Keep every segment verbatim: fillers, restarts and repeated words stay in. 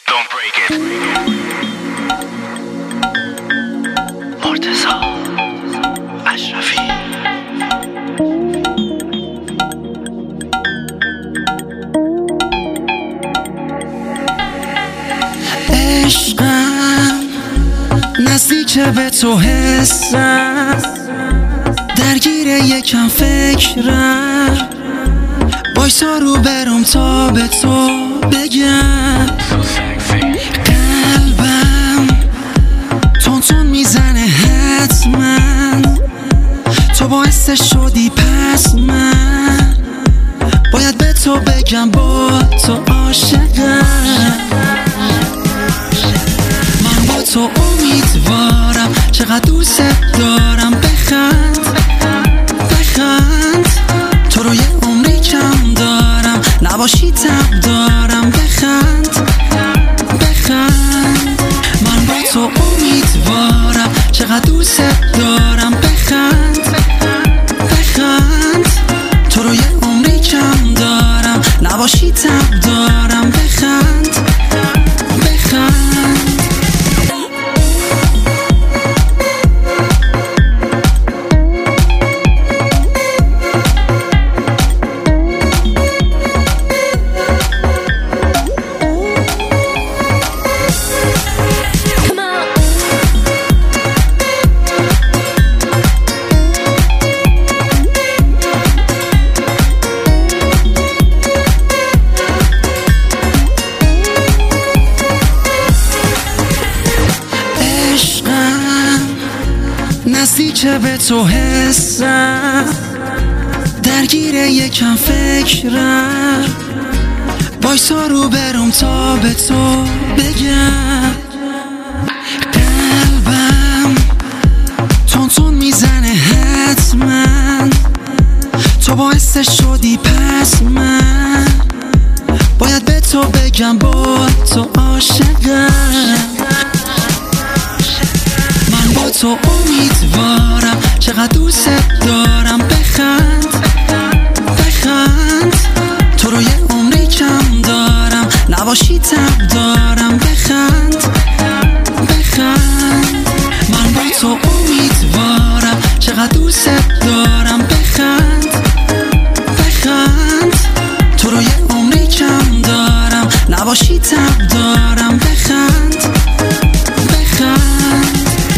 Don't break it. مرتضی اشرفی. عشقم نزدیک به تو حسم، درگیر یکم فکرم، وایسا رو برم تا به تو بگم. قلبم تون تون میزنه حتما، تو باعث شدی پس من باید به تو بگم با تو عاشقم. من با تو امیدوارم، چقدر دوست دارم. بخند بخند، تو رو یه عمری کم دارم، نباشی تب دارم. بخند بخند، من با تو امیدوارم، چقدر دوست دارم. بخند بخند، تو رو یه عمری کم دارم، نباشی تب دارم. بخند بخند. نزدیک به تو حسم، درگیر یکم فکرم، وایسا رو برم تا به تو بگم. قلبم تون تون میزنه حتما، تو باعث شدی پس من باید به تو بگم با تو عاشقم. با تو امیدوارم، چقدر دوست دارم. بخند بخند، تو رو یه عمری کم دارم، نباشی تب دارم. بخند بخند، من با تو امیدوارم، چقدر دوست دارم. بخند بخند، تو رو یه عمری کم دارم، نباشی تب دارم. بخند بخند.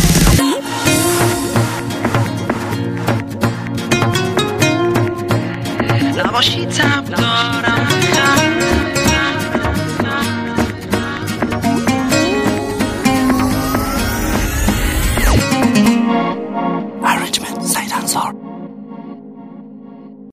نباشی تب دارم. Arrangement سعید انصار.